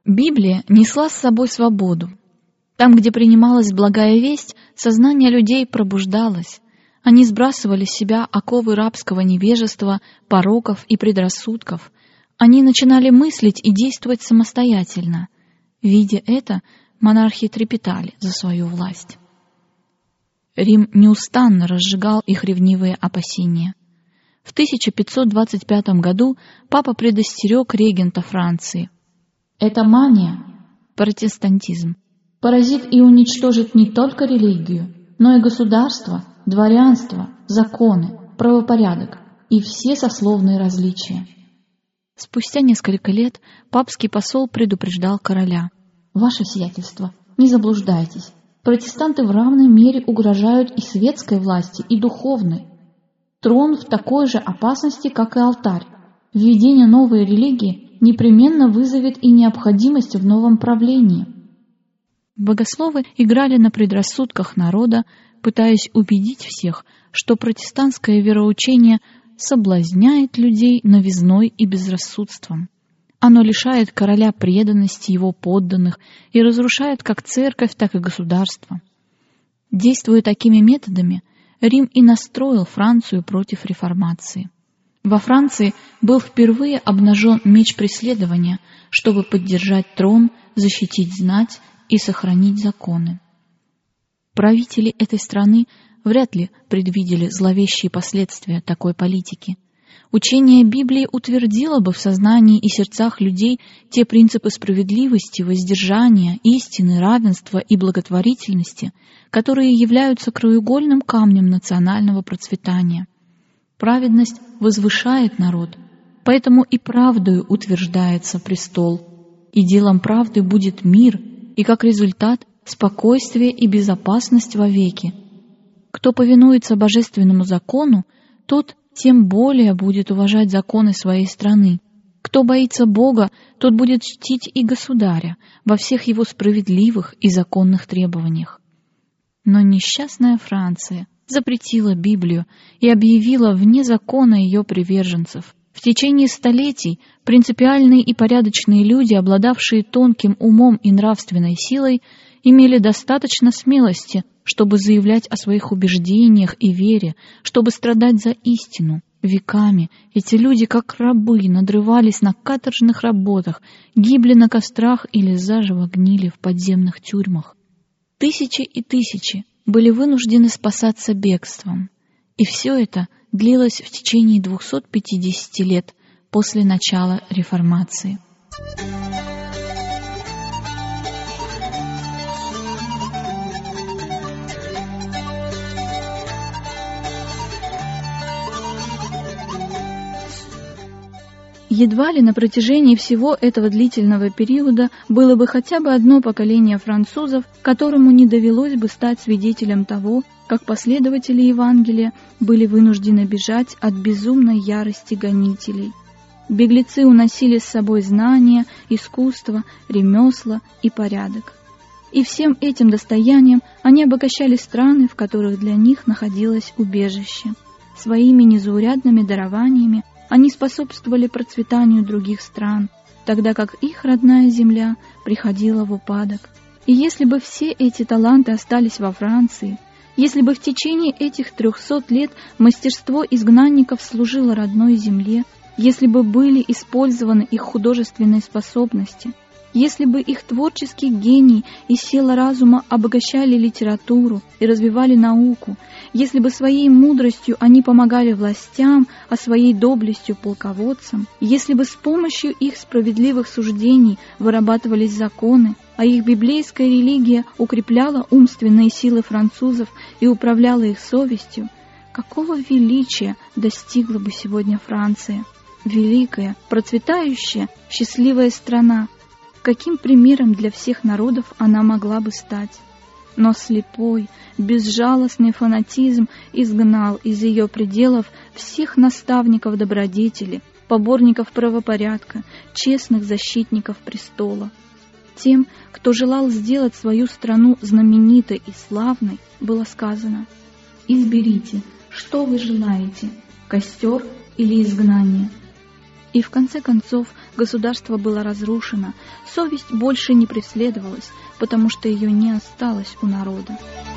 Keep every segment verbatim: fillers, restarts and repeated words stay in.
Библия несла с собой свободу. Там, где принималась благая весть, сознание людей пробуждалось. Они сбрасывали с себя оковы рабского невежества, пороков и предрассудков. Они начинали мыслить и действовать самостоятельно. Видя это, монархи трепетали за свою власть. Рим неустанно разжигал их ревнивые опасения. В тысяча пятьсот двадцать пятом году папа предостерег регента Франции. «Эта мания, протестантизм, поразит и уничтожит не только религию, но и государство, дворянство, законы, правопорядок и все сословные различия». Спустя несколько лет папский посол предупреждал короля: «Ваше сиятельство, не заблуждайтесь. Протестанты в равной мере угрожают и светской власти, и духовной. Трон в такой же опасности, как и алтарь. Введение новой религии непременно вызовет и необходимость в новом правлении». Богословы играли на предрассудках народа, пытаясь убедить всех, что протестантское вероучение соблазняет людей новизной и безрассудством. Оно лишает короля преданности его подданных и разрушает как церковь, так и государство. Действуя такими методами, Рим и настроил Францию против реформации. Во Франции был впервые обнажен меч преследования, чтобы поддержать трон, защитить знать и сохранить законы. Правители этой страны вряд ли предвидели зловещие последствия такой политики. Учение Библии утвердило бы в сознании и сердцах людей те принципы справедливости, воздержания, истины, равенства и благотворительности, которые являются краеугольным камнем национального процветания. Праведность возвышает народ, поэтому и правдою утверждается престол, и делом правды будет мир, и как результат спокойствие и безопасность вовеки. Кто повинуется божественному закону, тот тем более будет уважать законы своей страны. Кто боится Бога, тот будет чтить и государя во всех его справедливых и законных требованиях. Но несчастная Франция запретила Библию и объявила вне закона ее приверженцев. В течение столетий принципиальные и порядочные люди, обладавшие тонким умом и нравственной силой, имели достаточно смелости, чтобы заявлять о своих убеждениях и вере, чтобы страдать за истину. Веками эти люди, как рабы, надрывались на каторжных работах, гибли на кострах или заживо гнили в подземных тюрьмах. Тысячи и тысячи были вынуждены спасаться бегством, и все это длилось в течение двухсот пятидесяти лет после начала реформации. Едва ли на протяжении всего этого длительного периода было бы хотя бы одно поколение французов, которому не довелось бы стать свидетелем того, как последователи Евангелия были вынуждены бежать от безумной ярости гонителей. Беглецы уносили с собой знания, искусство, ремесла и порядок. И всем этим достоянием они обогащали страны, в которых для них находилось убежище. Своими незаурядными дарованиями они способствовали процветанию других стран, тогда как их родная земля приходила в упадок. И если бы все эти таланты остались во Франции, если бы в течение этих трехсот лет мастерство изгнанников служило родной земле, если бы были использованы их художественные способности, если бы их творческий гений и сила разума обогащали литературу и развивали науку, если бы своей мудростью они помогали властям, а своей доблестью полководцам, если бы с помощью их справедливых суждений вырабатывались законы, а их библейская религия укрепляла умственные силы французов и управляла их совестью, какого величия достигла бы сегодня Франция? Великая, процветающая, счастливая страна. Каким примером для всех народов она могла бы стать? Но слепой, безжалостный фанатизм изгнал из ее пределов всех наставников добродетели, поборников правопорядка, честных защитников престола. Тем, кто желал сделать свою страну знаменитой и славной, было сказано: «Изберите, что вы желаете, костер или изгнание». И в конце концов государство было разрушено, совесть больше не преследовалась, потому что ее не осталось у народа.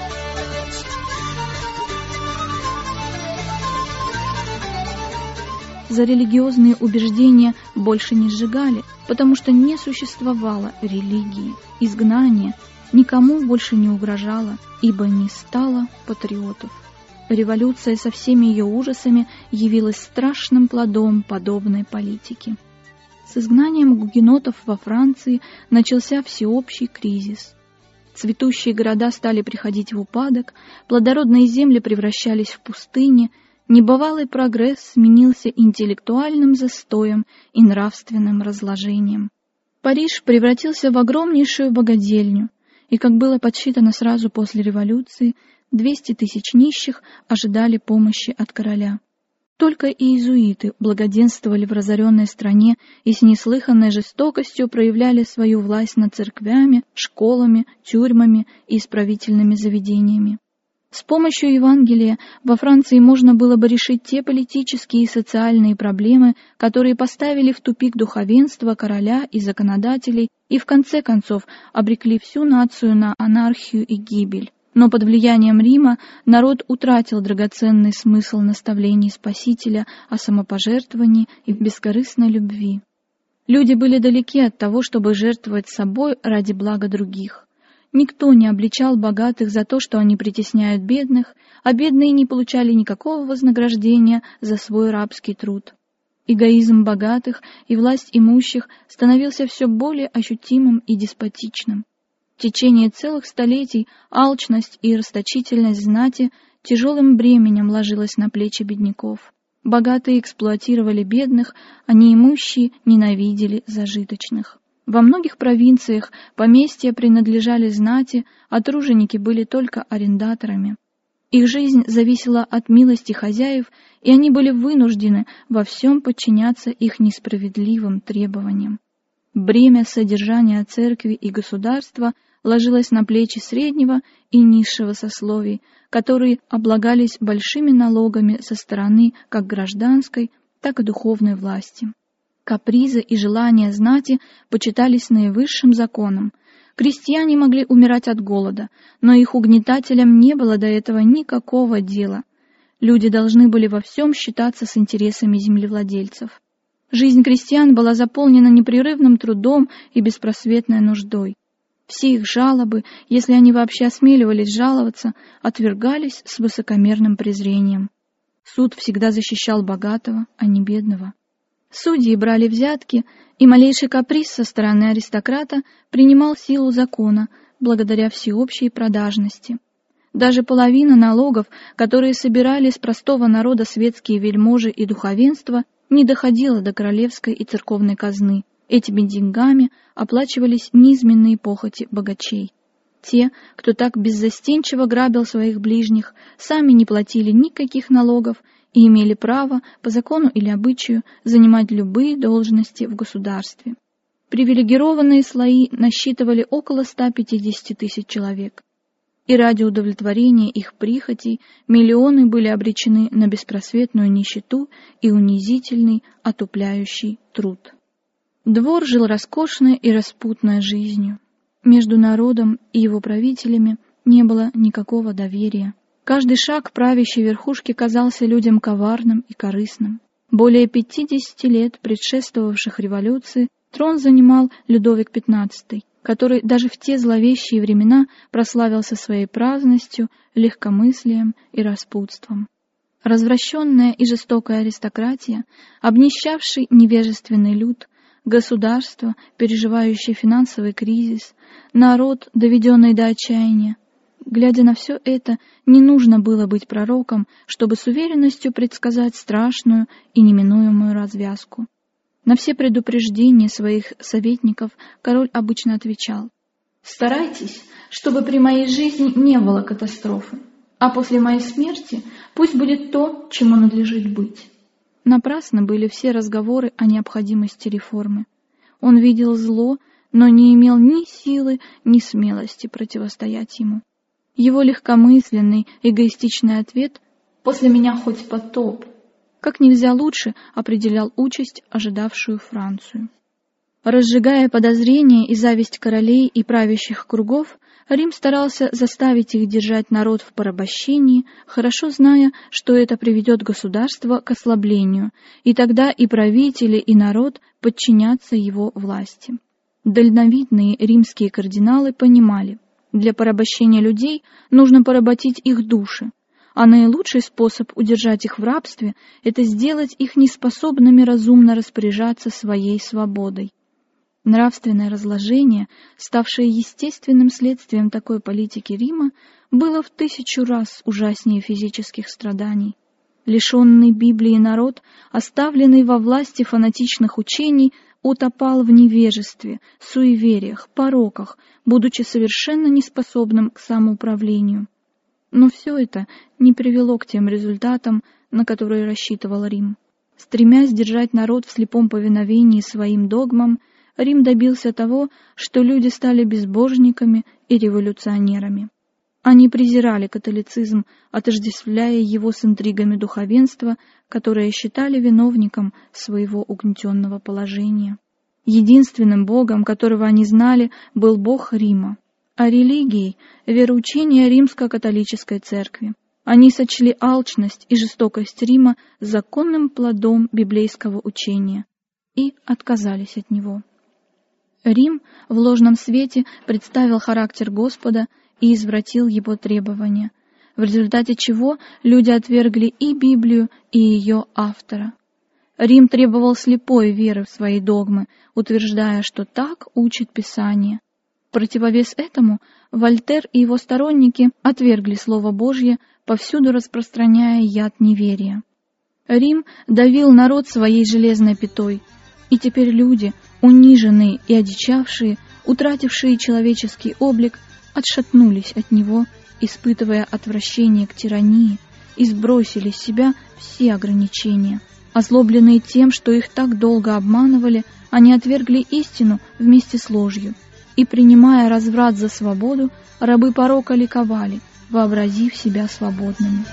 За религиозные убеждения больше не сжигали, потому что не существовало религии. Изгнание никому больше не угрожало, ибо не стало патриотов. Революция со всеми ее ужасами явилась страшным плодом подобной политики. С изгнанием гугенотов во Франции начался всеобщий кризис. Цветущие города стали приходить в упадок, плодородные земли превращались в пустыни, небывалый прогресс сменился интеллектуальным застоем и нравственным разложением. Париж превратился в огромнейшую богадельню, и, как было подсчитано сразу после революции, двести тысяч нищих ожидали помощи от короля. Только иезуиты благоденствовали в разоренной стране и с неслыханной жестокостью проявляли свою власть над церквями, школами, тюрьмами и исправительными заведениями. С помощью Евангелия во Франции можно было бы решить те политические и социальные проблемы, которые поставили в тупик духовенство, короля и законодателей и в конце концов обрекли всю нацию на анархию и гибель. Но под влиянием Рима народ утратил драгоценный смысл наставлений Спасителя о самопожертвовании и бескорыстной любви. Люди были далеки от того, чтобы жертвовать собой ради блага других. Никто не обличал богатых за то, что они притесняют бедных, а бедные не получали никакого вознаграждения за свой рабский труд. Эгоизм богатых и власть имущих становился все более ощутимым и деспотичным. В течение целых столетий алчность и расточительность знати тяжелым бременем ложилась на плечи бедняков. Богатые эксплуатировали бедных, а неимущие ненавидели зажиточных. Во многих провинциях поместья принадлежали знати, а труженики были только арендаторами. Их жизнь зависела от милости хозяев, и они были вынуждены во всем подчиняться их несправедливым требованиям. Бремя содержания церкви и государства ложилось на плечи среднего и низшего сословий, которые облагались большими налогами со стороны как гражданской, так и духовной власти. Капризы и желания знати почитались наивысшим законом. Крестьяне могли умирать от голода, но их угнетателям не было до этого никакого дела. Люди должны были во всем считаться с интересами землевладельцев. Жизнь крестьян была заполнена непрерывным трудом и беспросветной нуждой. Все их жалобы, если они вообще осмеливались жаловаться, отвергались с высокомерным презрением. Суд всегда защищал богатого, а не бедного. Судьи брали взятки, и малейший каприз со стороны аристократа принимал силу закона благодаря всеобщей продажности. Даже половина налогов, которые собирали с простого народа светские вельможи и духовенство, не доходила до королевской и церковной казны. Этими деньгами оплачивались низменные похоти богачей. Те, кто так беззастенчиво грабил своих ближних, сами не платили никаких налогов и имели право, по закону или обычаю, занимать любые должности в государстве. Привилегированные слои насчитывали около ста пятидесяти тысяч человек. И ради удовлетворения их прихотей миллионы были обречены на беспросветную нищету и унизительный, отупляющий труд. Двор жил роскошной и распутной жизнью. Между народом и его правителями не было никакого доверия. Каждый шаг правящей верхушки казался людям коварным и корыстным. Более пятидесяти лет предшествовавших революции трон занимал Людовик пятнадцатый, который даже в те зловещие времена прославился своей праздностью, легкомыслием и распутством. Развращенная и жестокая аристократия, обнищавший невежественный люд, государство, переживающее финансовый кризис, народ, доведенный до отчаяния. Глядя на все это, не нужно было быть пророком, чтобы с уверенностью предсказать страшную и неминуемую развязку. На все предупреждения своих советников король обычно отвечал: «Старайтесь, чтобы при моей жизни не было катастрофы, а после моей смерти пусть будет то, чему надлежит быть». Напрасно были все разговоры о необходимости реформы. Он видел зло, но не имел ни силы, ни смелости противостоять ему. Его легкомысленный, эгоистичный ответ «после меня хоть потоп» как нельзя лучше определял участь, ожидавшую Францию. Разжигая подозрения и зависть королей и правящих кругов, Рим старался заставить их держать народ в порабощении, хорошо зная, что это приведет государство к ослаблению, и тогда и правители, и народ подчинятся его власти. Дальновидные римские кардиналы понимали, для порабощения людей нужно поработить их души, а наилучший способ удержать их в рабстве – это сделать их неспособными разумно распоряжаться своей свободой. Нравственное разложение, ставшее естественным следствием такой политики Рима, было в тысячу раз ужаснее физических страданий. Лишенный Библии народ, оставленный во власти фанатичных учений, утопал в невежестве, суевериях, пороках, будучи совершенно неспособным к самоуправлению. Но все это не привело к тем результатам, на которые рассчитывал Рим. Стремясь держать народ в слепом повиновении своим догмам, Рим добился того, что люди стали безбожниками и революционерами. Они презирали католицизм, отождествляя его с интригами духовенства, которое считали виновником своего угнетенного положения. Единственным богом, которого они знали, был бог Рима, а религией — вероучение римско-католической церкви. Они сочли алчность и жестокость Рима законным плодом библейского учения и отказались от него. Рим в ложном свете представил характер Господа и извратил его требования, в результате чего люди отвергли и Библию, и ее автора. Рим требовал слепой веры в свои догмы, утверждая, что так учит Писание. В противовес этому Вольтер и его сторонники отвергли Слово Божье, повсюду распространяя яд неверия. Рим давил народ своей железной пятой, и теперь люди, униженные и одичавшие, утратившие человеческий облик, отшатнулись от него, испытывая отвращение к тирании, и сбросили с себя все ограничения. Озлобленные тем, что их так долго обманывали, они отвергли истину вместе с ложью, и, принимая разврат за свободу, рабы порока ликовали, вообразив себя свободными.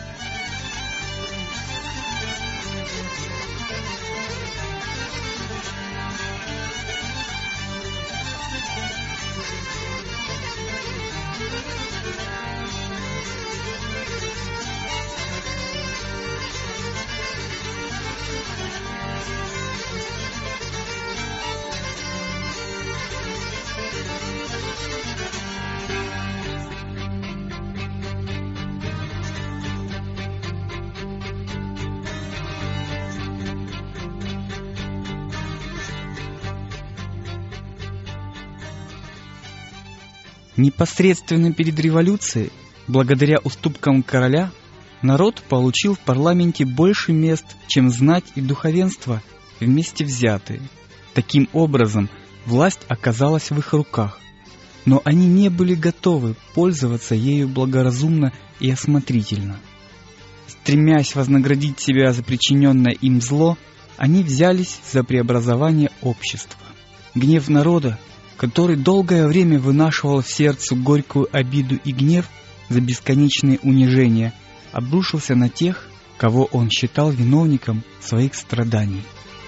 Непосредственно перед революцией, благодаря уступкам короля, народ получил в парламенте больше мест, чем знать и духовенство вместе взятые. Таким образом, власть оказалась в их руках, но они не были готовы пользоваться ею благоразумно и осмотрительно. Стремясь вознаградить себя за причиненное им зло, они взялись за преобразование общества. Гнев народа, который долгое время вынашивал в сердце горькую обиду и гнев за бесконечные унижения, обрушился на тех, кого он считал виновником своих страданий.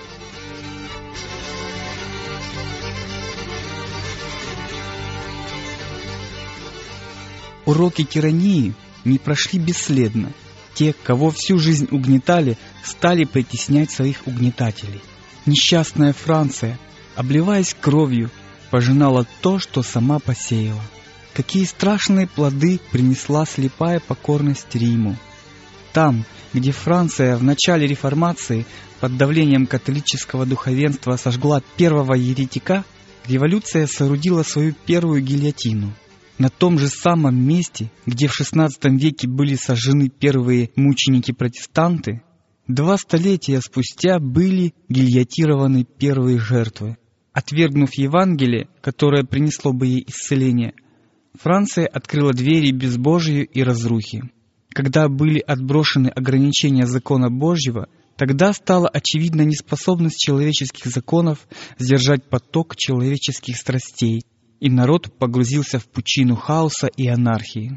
Уроки тирании не прошли бесследно. Те, кого всю жизнь угнетали, стали притеснять своих угнетателей. Несчастная Франция, обливаясь кровью, пожинала то, что сама посеяла. Какие страшные плоды принесла слепая покорность Риму. Там, где Франция в начале реформации под давлением католического духовенства сожгла первого еретика, революция соорудила свою первую гильотину. На том же самом месте, где в шестнадцатом веке были сожжены первые мученики-протестанты, два столетия спустя были гильотированы первые жертвы. Отвергнув Евангелие, которое принесло бы ей исцеление, Франция открыла двери безбожию и разрухи. Когда были отброшены ограничения закона Божьего, тогда стала очевидна неспособность человеческих законов сдержать поток человеческих страстей, и народ погрузился в пучину хаоса и анархии.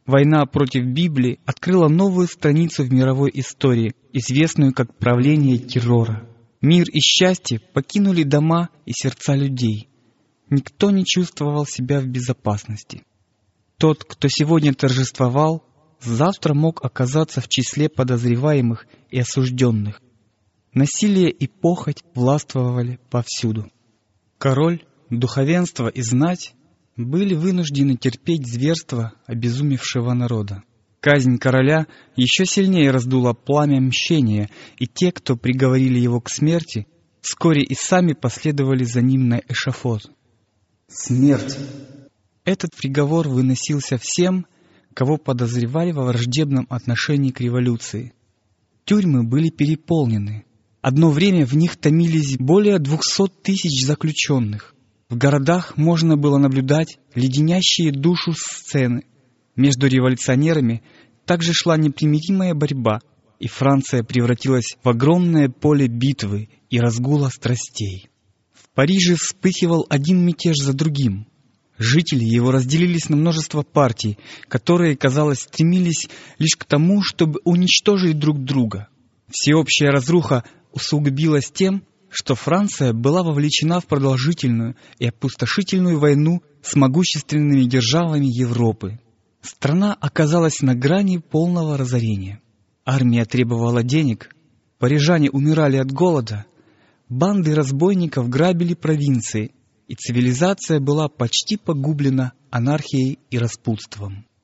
Война против Библии открыла новую страницу в мировой истории, известную как правление террора. Мир и счастье покинули дома и сердца людей. Никто не чувствовал себя в безопасности. Тот, кто сегодня торжествовал, завтра мог оказаться в числе подозреваемых и осужденных. Насилие и похоть властвовали повсюду. Король, духовенство и знать были вынуждены терпеть зверство обезумевшего народа. Казнь короля еще сильнее раздула пламя мщения, и те, кто приговорили его к смерти, вскоре и сами последовали за ним на эшафот. Смерть. Этот приговор выносился всем, кого подозревали во враждебном отношении к революции. Тюрьмы были переполнены. Одно время в них томились более двухсот тысяч заключенных. В городах можно было наблюдать леденящие душу сцены. Между революционерами также шла непримиримая борьба, и Франция превратилась в огромное поле битвы и разгула страстей. В Париже вспыхивал один мятеж за другим. Жители его разделились на множество партий, которые, казалось, стремились лишь к тому, чтобы уничтожить друг друга. Всеобщая разруха усугубилась тем, что Франция была вовлечена в продолжительную и опустошительную войну с могущественными державами Европы. Страна оказалась на грани полного разорения. Армия требовала денег, парижане умирали от голода, банды разбойников грабили провинции, и цивилизация была почти погублена анархией и распутством.